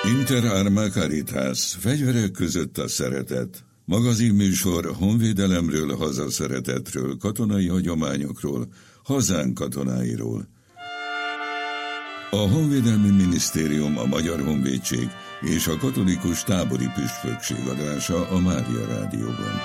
Inter Arma Caritas, fegyverek között a szeretet. Magazinműsor honvédelemről, hazaszeretetről, katonai hagyományokról, hazánk katonáiról. A Honvédelmi Minisztérium, a Magyar Honvédség és a Katolikus Tábori Püspökség adása a Mária Rádióban.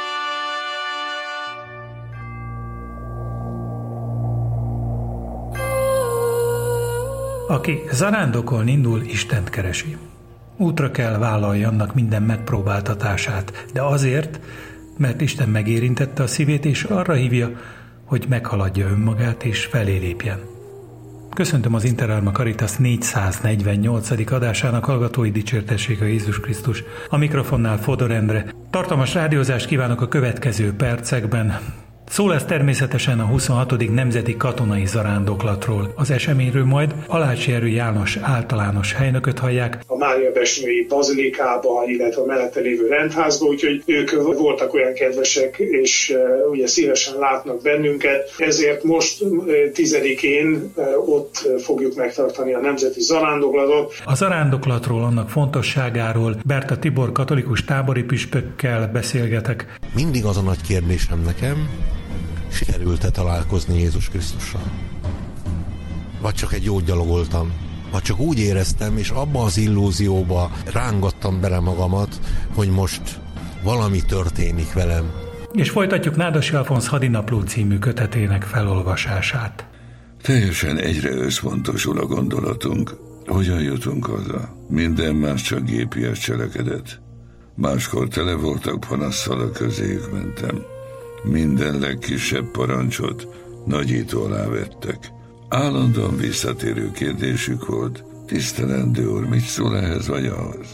Aki zarándokon indul, Istent keresi. Útra kell vállalja annak minden megpróbáltatását, de azért, mert Isten megérintette a szívét, és arra hívja, hogy meghaladja önmagát és felé lépjen. Köszöntöm az Inter Arma Caritas 448. adásának hallgatói, dicsértessék a Jézus Krisztus. A mikrofonnál Fodor Endre. Tartalmas rádiózást kívánok a következő percekben. Szó lesz természetesen a 26. Nemzeti Katonai Zarándoklatról. Az eseményről majd Alácsi Erő János általános helynököt hallják a Mária-Besnyői Bazilikába, illetve a mellette lévő rendházba, úgyhogy ők voltak olyan kedvesek, és ugye szívesen látnak bennünket, ezért most 10-én ott fogjuk megtartani a Nemzeti Zarándoklatot. A zarándoklatról, annak fontosságáról Berta Tibor katolikus tábori püspökkel beszélgetek. Mindig az a nagy kérdésem nekem, sikerült-e találkozni Jézus Krisztussal? Vagy csak egy jót gyalogoltam? Vagy csak úgy éreztem, és abba az illúzióba rángattam bele magamat, hogy most valami történik velem. És folytatjuk Nádasi Alfonz Hadinapló című kötetének felolvasását. Teljesen egyre összpontosul a gondolatunk. Hogyan jutunk haza? Minden más csak gépies cselekedet. Máskor tele voltak panasszal, a közéjük mentem. Minden legkisebb parancsot nagyító alá vettek. Állandóan visszatérő kérdésük volt: tisztelendő úr, mit szól ehhez vagy ahhoz?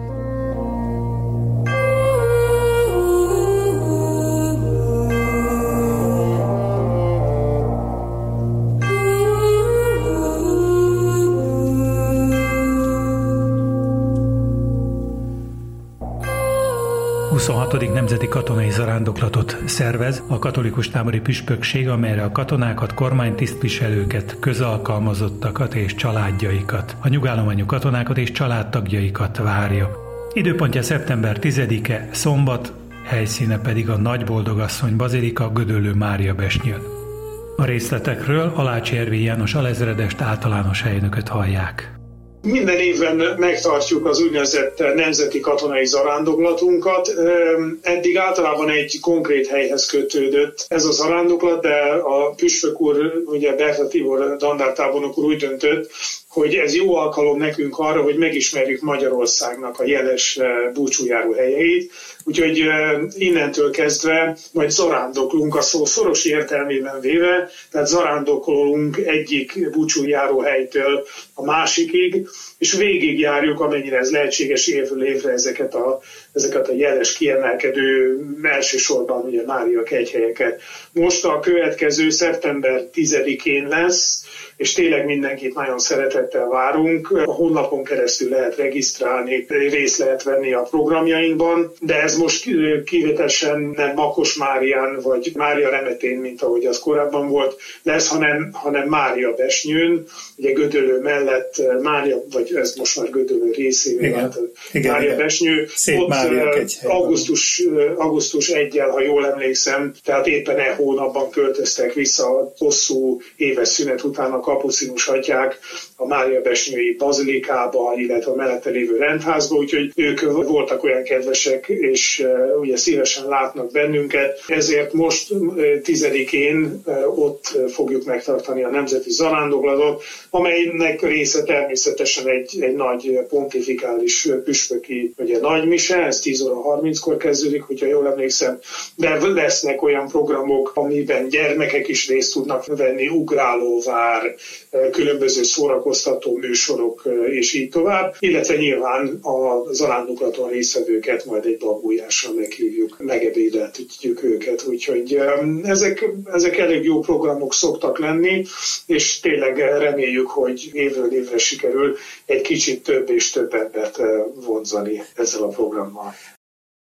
A 26. Nemzeti Katonai Zarándoklatot szervez a Katolikus Tábori Püspökség, amelyre a katonákat, kormánytisztviselőket, közalkalmazottakat és családjaikat, a nyugállományú katonákat és családtagjaikat várja. Időpontja szeptember 10-e, szombat, helyszíne pedig a Nagyboldogasszony Bazilika, Gödöllő Mária-Besnyőn. A részletekről Alácsi Erő János alezredest általános helynököt hallják. Minden évben megtartjuk az úgynevezett nemzeti katonai zarándoklatunkat. Eddig általában egy konkrét helyhez kötődött ez a zarándoklat, de a püspök úr, ugye Berta Tibor dandártábornok úr úgy döntött, hogy ez jó alkalom nekünk arra, hogy megismerjük Magyarországnak a jeles búcsújáró helyeit. Úgyhogy innentől kezdve majd zarándoklunk a szó szoros értelmében véve, tehát zarándokolunk egyik búcsújáró helytől a másikig, és végigjárjuk, amennyire ez lehetséges évről évre ezeket a jeles, kiemelkedő, elsősorban ugye Mária kegyhelyeket. Most a következő szeptember 10-én lesz, és tényleg mindenkit nagyon szeretettel várunk. A honlapon keresztül lehet regisztrálni, részt lehet venni a programjainkban, de ez most kivételesen nem Makos Márián vagy Mária Remetén, mint ahogy az korábban volt, lesz, hanem Mária-Besnyőn, ugye Gödöllő mellett Mária, vagy ez most már Gödöllő részévé vált Mária-Besnyő. Ott augusztus 1-jel, ha jól emlékszem, tehát éppen hónapban költöztek vissza a hosszú éves szünet után a kapucinus atyák a Mária-Besnyői Bazilikába, illetve a mellette lévő rendházba, úgyhogy ők voltak olyan kedvesek, és ugye szívesen látnak bennünket, ezért most 10-én ott fogjuk megtartani a Nemzeti Zarándoklatot, amelynek része természetesen egy nagy pontifikális püspöki ugye, nagymise, ez 10 óra 30-kor kezdődik, hogyha jól emlékszem, de lesznek olyan programok, amiben gyermekek is részt tudnak venni, ugrálóvár, különböző szórakoztató műsorok, és így tovább, illetve nyilván a zarándoklaton résztvevőket majd egy babújással meghívjuk, megebédeltetjük őket, úgyhogy ezek elég jó programok szoktak lenni, és tényleg reméljük, hogy évről évre sikerül egy kicsit több és több embert vonzani ezzel a programmal.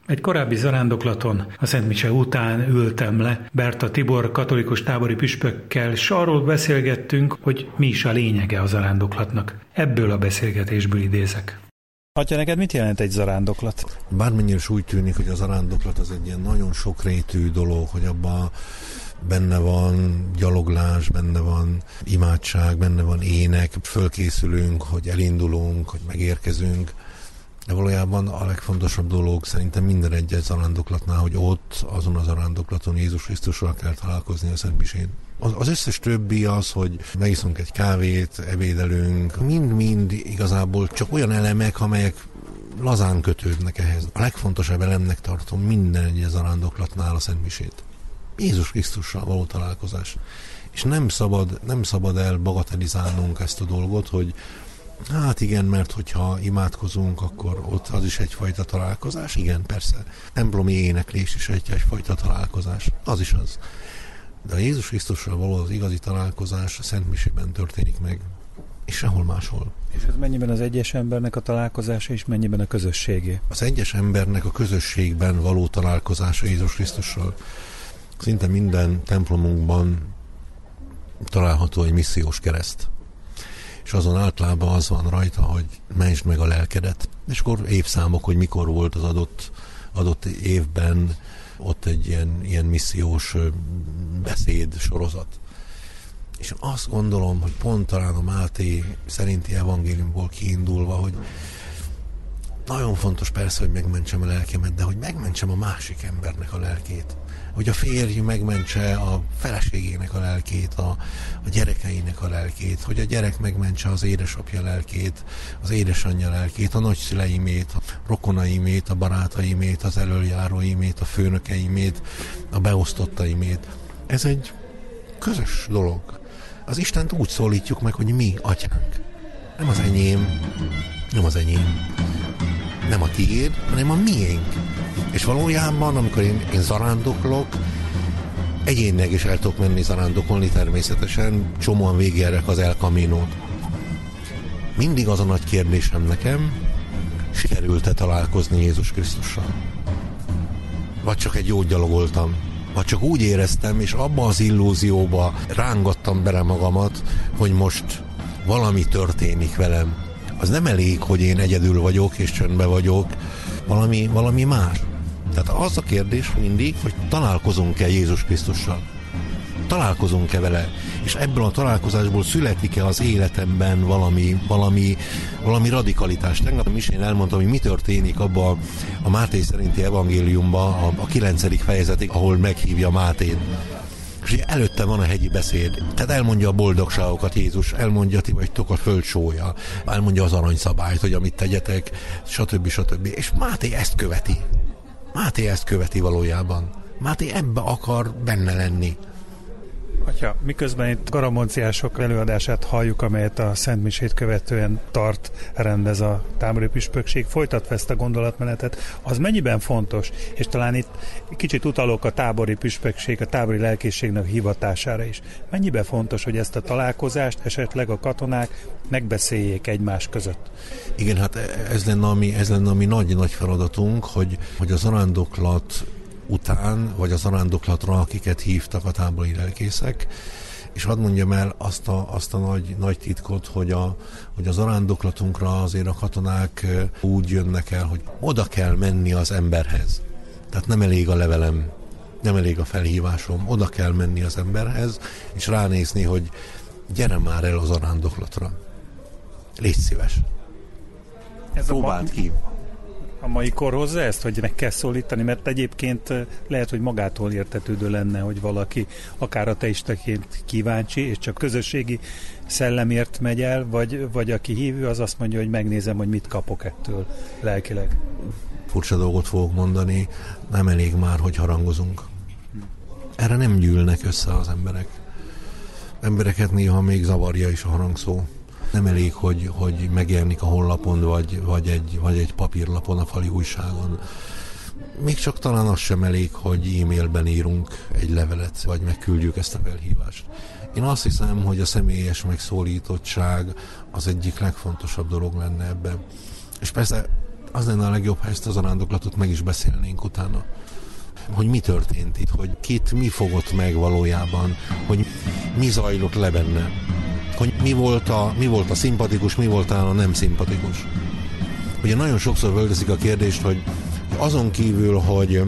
Egy korábbi zarándoklaton a Szent Mise után ültem le Berta Tibor katolikus tábori püspökkel, és arról beszélgettünk, hogy mi is a lényege a zarándoklatnak. Ebből a beszélgetésből idézek. Atya, neked mit jelent egy zarándoklat? Bármennyire is úgy tűnik, hogy a zarándoklat az egy ilyen nagyon sokrétű dolog, hogy abban benne van gyaloglás, benne van imádság, benne van ének, fölkészülünk, hogy elindulunk, hogy megérkezünk. De valójában a legfontosabb dolog szerintem minden egyes zarándoklatnál, hogy ott, azon a zarándoklaton Jézus Krisztussal kell találkozni a Szent Misén. Az összes többi az, hogy megiszunk egy kávét, ebédelünk, mind-mind igazából csak olyan elemek, amelyek lazán kötődnek ehhez. A legfontosabb elemnek tartom minden egyes zarándoklatnál a Szent Misét. Jézus Krisztussal való találkozás. És nem szabad elbagatelizálnunk ezt a dolgot, hogy hát igen, mert hogyha imádkozunk, akkor ott az is egyfajta találkozás. Igen, persze. Templomi éneklés is egyfajta találkozás. Az is az. De a Jézus Krisztussal való az igazi találkozás a Szent Misében történik meg, és sehol máshol. És ez mennyiben az egyes embernek a találkozása, és mennyiben a közösségé? Az egyes embernek a közösségben való találkozása Jézus Krisztussal. Szinte minden templomunkban található egy missziós kereszt. És azon általában az van rajta, hogy mentsd meg a lelkedet. És akkor évszámok, hogy mikor volt az adott évben ott egy ilyen missziós beszéd sorozat. És azt gondolom, hogy pont talán a Máté szerinti evangéliumból kiindulva, hogy nagyon fontos persze, hogy megmentsem a lelkemet, de hogy megmentsem a másik embernek a lelkét. Hogy a férj megmentse a feleségének a lelkét, a gyerekeinek a lelkét, hogy a gyerek megmentse az édesapja lelkét, az édesanyja lelkét, a nagyszüleimét, a rokonaimét, a barátaimét, az elöljáróimét, a főnökeimét, a beosztottaimét. Ez egy közös dolog. Az Istent úgy szólítjuk meg, hogy mi, atyánk. Nem az enyém, nem a tiéd, hanem a miénk. És valójában, amikor én zarándoklok, egyénileg is el tudok menni zarándokolni természetesen, csomóan végigjárek az El Caminót. Mindig az a nagy kérdésem nekem, sikerült-e találkozni Jézus Krisztussal? Vagy csak egy jót gyalogoltam? Vagy csak úgy éreztem, és abba az illúzióba rángattam bele magamat, hogy most valami történik velem. Az nem elég, hogy én egyedül vagyok, és csöndben vagyok, valami más. Tehát az a kérdés mindig, hogy találkozunk-e Jézus Krisztussal? Találkozunk-e vele? És ebből a találkozásból születik-e az életemben valami radikalitás? Tegnap is én elmondtam, hogy mi történik abban a Máté szerinti evangéliumban, a 9. fejezetig, ahol meghívja Mátét. És előtte van a hegyi beszéd. Tehát elmondja a boldogságokat Jézus, elmondja, ti vagytok a föld sója, elmondja az aranyszabályt, hogy amit tegyetek, stb. És Máté ezt követi valójában. Máté ebbe akar benne lenni. Atya, miközben itt garamonciások előadását halljuk, amelyet a Szent Misét követően rendez a tábori püspökség, folytatva ezt a gondolatmenetet, az mennyiben fontos, és talán itt kicsit utalok a tábori püspökség, a tábori lelkészségnek hivatására is. Mennyiben fontos, hogy ezt a találkozást esetleg a katonák megbeszéljék egymás között? Igen, hát ez lenne a mi nagy feladatunk, hogy a zarándoklat után, vagy a zarándoklatra, akiket hívtak a tábori lelkészek, és hadd mondjam el azt a nagy titkot, hogy a zarándoklatunkra azért a katonák úgy jönnek el, hogy oda kell menni az emberhez. Tehát nem elég a levelem, nem elég a felhívásom, oda kell menni az emberhez, és ránézni, hogy gyere már el a zarándoklatra. Légy szíves. Próbáld ki. A mai kor hozza ezt, hogy meg kell szólítani, mert egyébként lehet, hogy magától értetődő lenne, hogy valaki akár ateistaként kíváncsi, és csak közösségi szellemért megy el, vagy aki hívő, az azt mondja, hogy megnézem, hogy mit kapok ettől lelkileg. Furcsa dolgot fogok mondani, nem elég már, hogy harangozunk. Erre nem gyűlnek össze az emberek. Embereket néha még zavarja is a harangszó. Nem elég, hogy megjelenik a honlapon, vagy egy papírlapon, a fali újságon. Még csak talán az sem elég, hogy e-mailben írunk egy levelet, vagy megküldjük ezt a felhívást. Én azt hiszem, hogy a személyes megszólítottság az egyik legfontosabb dolog lenne ebben. És persze Az lenne a legjobb, ha ezt az zarándoklatot meg is beszélnénk utána. Hogy mi történt itt, hogy kit mi fogott meg valójában, hogy mi zajlott le benne, hogy mi volt a szimpatikus, mi volt a nem szimpatikus. Ugye nagyon sokszor fölteszik a kérdést, hogy azon kívül, hogy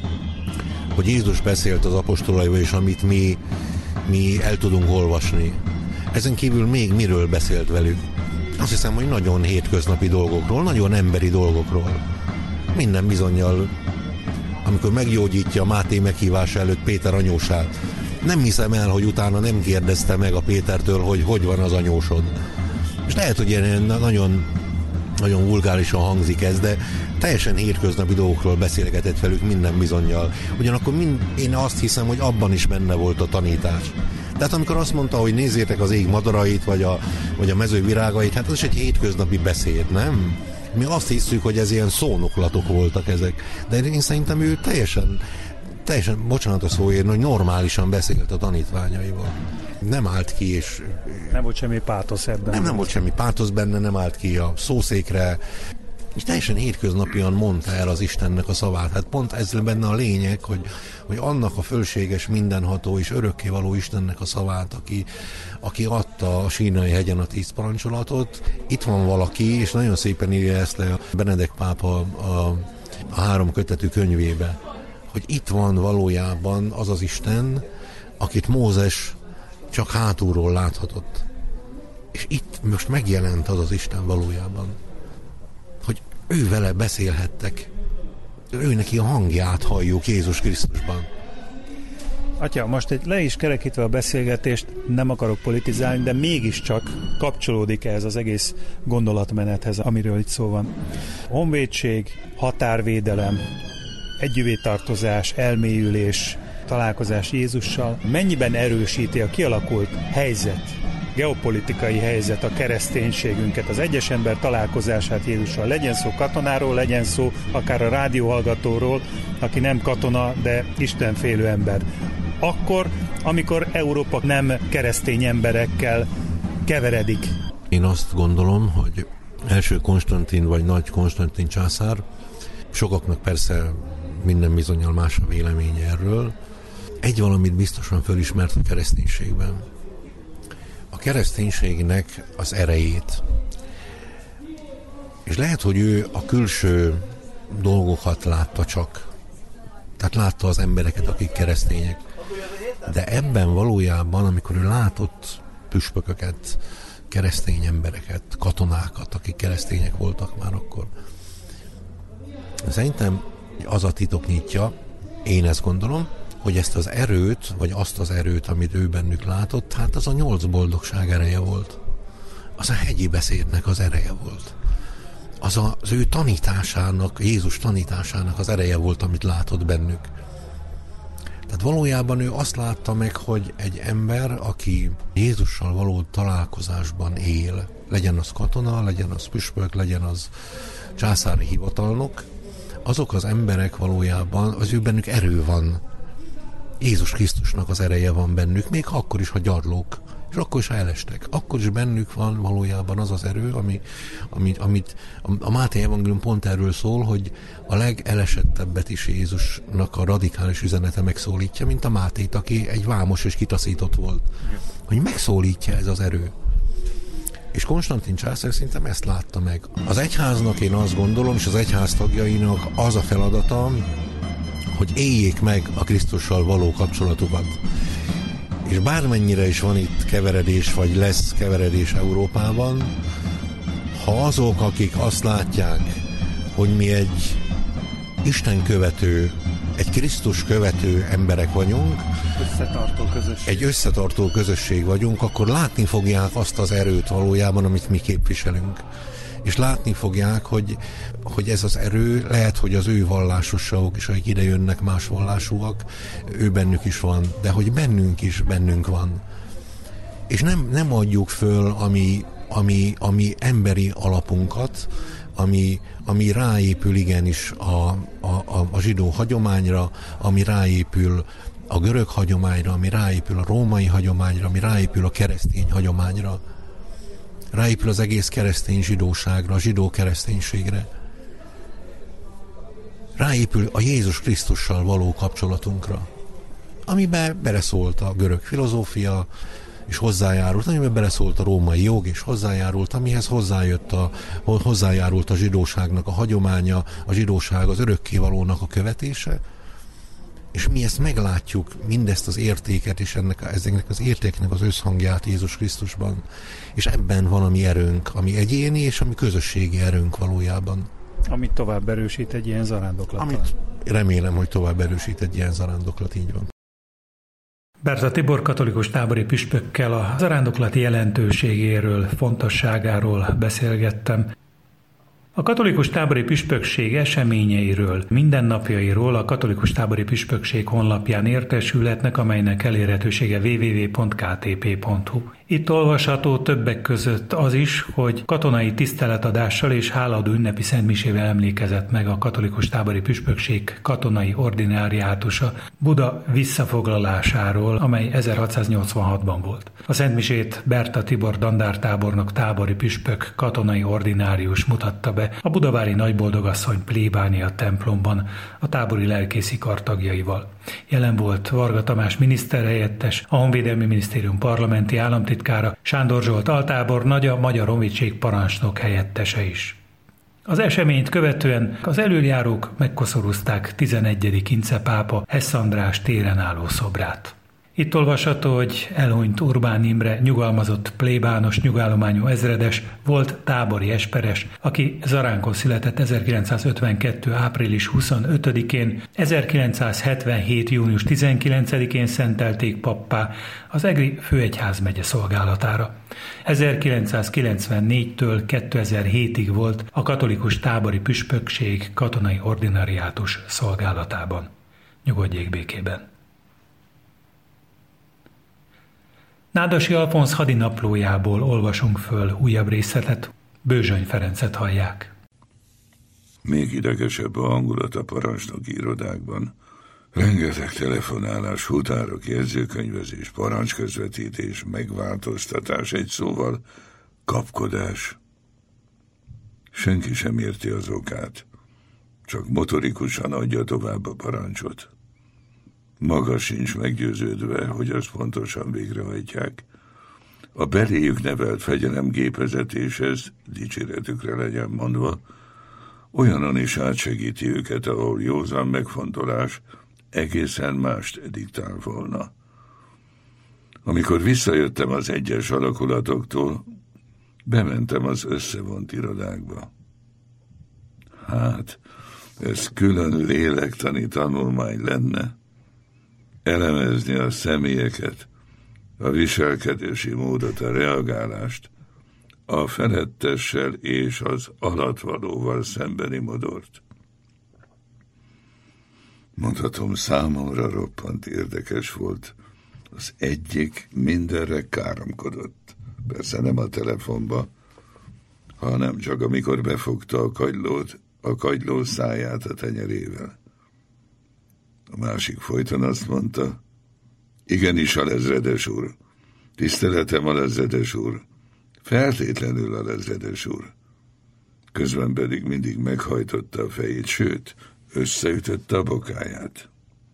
Jézus beszélt az apostolaival, és amit mi el tudunk olvasni, ezen kívül még miről beszélt velük? Azt hiszem, hogy nagyon hétköznapi dolgokról, nagyon emberi dolgokról. Minden bizonnyal, amikor meggyógyítja Máté meghívása előtt Péter anyósát, nem hiszem el, hogy utána nem kérdezte meg a Pétertől, hogy van az anyósod. És lehet, hogy ilyen nagyon, nagyon vulgárisan hangzik ez, de teljesen hétköznapi dolgokról beszélgetett velük minden bizonnyal. Ugyanakkor én azt hiszem, hogy abban is benne volt a tanítás. Tehát amikor azt mondta, hogy nézzétek az ég madarait, vagy a mező virágait, hát az is egy hétköznapi beszéd, nem? Mi azt hiszük, hogy ez ilyen szónoklatok voltak ezek. De én szerintem ő teljesen, bocsánat a szóért, hogy normálisan beszélt a tanítványaival. Nem állt ki, és... Nem volt semmi pátosz ebben. Nem volt semmi pátosz benne, nem állt ki a szószékre, és teljesen hétköznapian mondta el az Istennek a szavát. Hát pont ez benne a lényeg, hogy annak a fölséges, mindenható és örökkévaló Istennek a szavát, aki adta a Sínai hegyen a 10 parancsolatot. Itt van valaki, és nagyon szépen írja ezt le a Benedek pápa a 3 kötetű könyvébe, hogy itt van valójában az az Isten, akit Mózes csak hátulról láthatott. És itt most megjelent az az Isten valójában, hogy ő vele beszélhettek, ő neki a hangját halljuk Jézus Krisztusban. Atya, most le is kerekítve a beszélgetést, nem akarok politizálni, de mégiscsak kapcsolódik ez az egész gondolatmenethez, amiről itt szó van. Honvédség, határvédelem, együvétartozás, elmélyülés, találkozás Jézussal mennyiben erősíti a kialakult helyzet, geopolitikai helyzet a kereszténységünket, az egyes ember találkozását Jézussal. Legyen szó katonáról, legyen szó akár a rádióhallgatóról, aki nem katona, de istenfélő ember. Akkor, amikor Európa nem keresztény emberekkel keveredik. Én azt gondolom, hogy első Konstantin vagy nagy Konstantin császár, sokaknak persze minden bizonnyal más a vélemény erről, egy valamit biztosan fölismert a kereszténységben. A kereszténységnek az erejét. És lehet, hogy ő a külső dolgokat látta csak. Tehát látta az embereket, akik keresztények. De ebben valójában, amikor ő látott püspököket, keresztény embereket, katonákat, akik keresztények voltak már akkor, szerintem az a titok nyitja, én ezt gondolom, hogy ezt az erőt, vagy azt az erőt, amit ő bennük látott, hát az a 8 boldogság ereje volt. Az a hegyi beszédnek az ereje volt. Az ő tanításának, Jézus tanításának az ereje volt, amit látott bennük. Tehát valójában ő azt látta meg, hogy egy ember, aki Jézussal való találkozásban él, legyen az katona, legyen az püspök, legyen az császári hivatalnok, azok az emberek valójában, az ő bennük erő van. Jézus Krisztusnak az ereje van bennük, még akkor is, ha gyarlók, és akkor is, ha elestek. Akkor is bennük van valójában az az erő, amit a Máté evangélium pont erről szól, hogy a legelesettebbet is Jézusnak a radikális üzenete megszólítja, mint a Mátét, aki egy vámos és kitaszított volt. Hogy megszólítja ez az erő. És Konstantin császár szerintem ezt látta meg. Az egyháznak én azt gondolom, és az egyház tagjainak az a feladata, hogy éljék meg a Krisztussal való kapcsolatukat. És bármennyire is van itt keveredés, vagy lesz keveredés Európában, ha azok, akik azt látják, hogy mi egy Isten követő, egy Krisztus követő emberek vagyunk, egy összetartó közösség vagyunk, akkor látni fogják azt az erőt valójában, amit mi képviselünk. És látni fogják, hogy ez az erő, lehet, hogy az ő vallásosságok is, akik ide jönnek, más vallásúak, ő bennük is van, de hogy bennünk van. És nem adjuk föl ami emberi alapunkat, ami ráépül igenis a zsidó hagyományra, ami ráépül a görög hagyományra, ami ráépül a római hagyományra, ami ráépül a keresztény hagyományra. Ráépül az egész keresztény zsidóságra, a zsidó kereszténységre. ráépül a Jézus Krisztussal való kapcsolatunkra, amiben beleszólt a görög filozófia, és hozzájárult, amiben beleszólt a római jog, és hozzájárult, amihez hozzájárult a zsidóságnak a hagyománya, a zsidóság az örökkévalónak a követése, és mi ezt meglátjuk, mindezt az értéket, és ezeknek az értéknek az összhangját Jézus Krisztusban, és ebben van a mi erőnk, ami egyéni, és ami közösségi erőnk valójában. Amit tovább erősít egy ilyen zarándoklat. Amit remélem, hogy tovább erősít egy ilyen zarándoklat, így van. Berta Tibor katolikus tábori püspökkel a zarándoklati jelentőségéről, fontosságáról beszélgettem. A katolikus tábori püspökség eseményeiről, mindennapjairól a katolikus tábori püspökség honlapján értesülhetnek, amelynek elérhetősége www.ktp.hu. Itt olvasható többek között az is, hogy katonai tiszteletadással és hálaadó ünnepi szentmisével emlékezett meg a katolikus tábori püspökség katonai ordináriátusa Buda visszafoglalásáról, amely 1686-ban volt. A szentmisét Berta Tibor dandártábornok tábori püspök katonai ordinárius mutatta be a budavári Nagyboldogasszony plébánia templomban a tábori lelkészi kar tagjaival. Jelen volt Varga Tamás miniszterhelyettes, a Honvédelmi Minisztérium parlamenti államtitkára, Sándor Zsolt altábornagy, a Magyar Honvédség parancsnok helyettese is. Az eseményt követően az elöljárók megkoszorúzták 11. Ince pápa Hess András téren álló szobrát. Itt olvasható, hogy elhunyt Urbán Imre nyugalmazott plébános nyugállományú ezredes, volt tábori esperes, aki Zaránkon született 1952. április 25-én, 1977. június 19-én szentelték pappá az Egri főegyházmegye szolgálatára. 1994-től 2007-ig volt a katolikus tábori püspökség katonai ordinariátus szolgálatában. Nyugodjék békében! Nádasi Alfonz hadinaplójából olvasunk föl újabb részletet. Bőzsöny Ferencet hallják. Még idegesebb a hangulat a parancsnoki irodákban. Rengeteg telefonálás, futárok, jegyzőkönyvezés, parancsközvetítés, megváltoztatás, egy szóval kapkodás. Senki sem érti az okát, csak motorikusan adja tovább a parancsot. Maga sincs meggyőződve, hogy azt pontosan végrehajtják. A beléjük nevelt fegyelemgépezetéshez, dicséretükre legyen mondva, olyanon is átsegíti őket, ahol józan megfontolás egészen mást diktál volna. Amikor visszajöttem az egyes alakulatoktól, bementem az összevont irodákba. Hát, ez külön lélektani tanulmány lenne, elemezni a személyeket, a viselkedési módot, a reagálást, a felettessel és az alattvalóval szembeni modort. Mondhatom, számomra roppant érdekes volt. Az egyik mindenre káromkodott. Persze nem a telefonba, hanem csak amikor befogta a kagyló száját a tenyerével. A másik folyton azt mondta, igenis, alezredes úr, tiszteletem, alezredes úr, feltétlenül, alezredes úr. Közben pedig mindig meghajtotta a fejét, sőt, összeütötte a bokáját.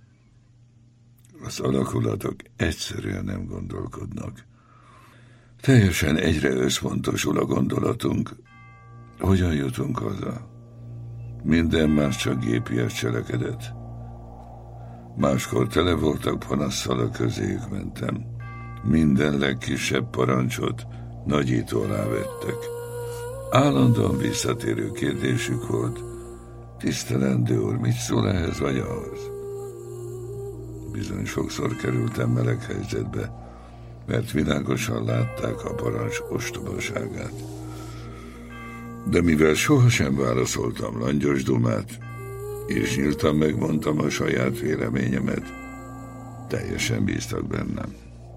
Az alakulatok egyszerűen nem gondolkodnak. Teljesen egyre összpontosul a gondolatunk, hogyan jutunk haza. Minden más csak gépies cselekedet. Máskor tele voltak panasszal, a közéjük mentem. Minden legkisebb parancsot nagyító alá vettek. Állandóan visszatérő kérdésük volt, tisztelendő úr, mit szól ehhez vagy ahhoz? Bizony sokszor kerültem meleg helyzetbe, mert világosan látták a parancs ostobaságát. De mivel sohasem válaszoltam langyos dumát, és nyíltan megmondtam a saját véleményemet, teljesen bíztak bennem.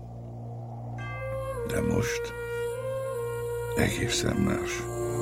De most egészen más.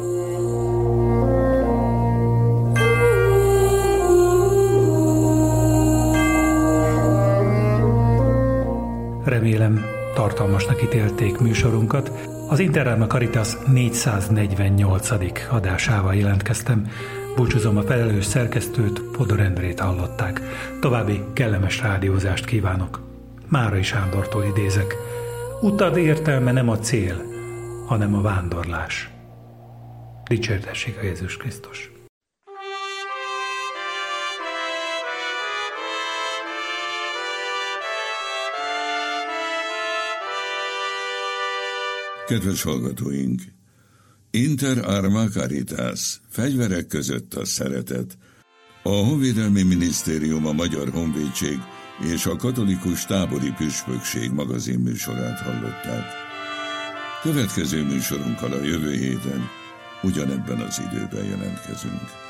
Remélem, tartalmasnak ítélték műsorunkat. Az Interrádió Caritas 448. adásával jelentkeztem. Búcsúzom, a felelős szerkesztőt, Fodor Endrét hallották. További kellemes rádiózást kívánok. Márai Sándortól idézek. Utad értelme nem a cél, hanem a vándorlás. Dicsértessék a Jézus Krisztus! Kedves hallgatóink! Inter arma caritas, fegyverek között a szeretet. A Honvédelmi Minisztérium, a Magyar Honvédség és a Katolikus Tábori Püspökség magazinműsorát hallották. Következő műsorunkkal a jövő héten ugyanebben az időben jelentkezünk.